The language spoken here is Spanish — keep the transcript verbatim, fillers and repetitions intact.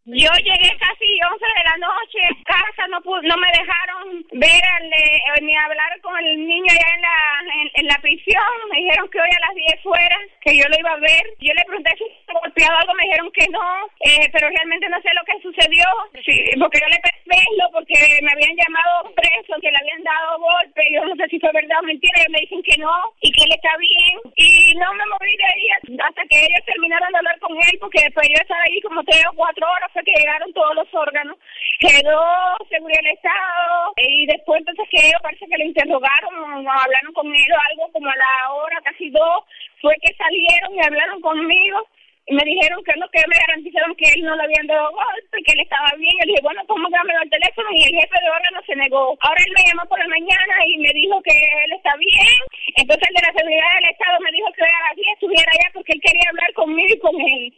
Yo llegué casi once de la noche a casa, no pude, no me dejaron ver al, eh, ni hablar con el niño allá en la en, en la prisión. Me dijeron que hoy a las diez fuera, que yo lo iba a ver. Yo le pregunté si se había golpeado algo, me dijeron que no, eh, pero realmente no sé lo que sucedió. Sí, porque yo le pedí verlo, porque me habían llamado preso, que le habían dado golpe. Yo no sé si fue verdad o mentira, ellos me dicen que no y que él está bien. Y no me moví de ahí hasta que ellos terminaron de hablar con él, porque después yo estaba ahí como tres o cuatro horas, fue que llegaron todos los órganos. Quedó seguridad del Estado y después entonces que ellos parece que le interrogaron o hablaron conmigo algo como a la hora, casi dos, fue que salieron y hablaron conmigo. Y me dijeron que no, que me garantizaron que él no le habían dado golpe, que él estaba bien. Yo le dije, bueno, ¿cómo dámelo al teléfono? Y el jefe de órgano se negó. Ahora él me llamó por la mañana y me dijo que él está bien. Entonces el de la seguridad del Estado me dijo que hoy a las diez estuviera allá porque él quería hablar conmigo y con él.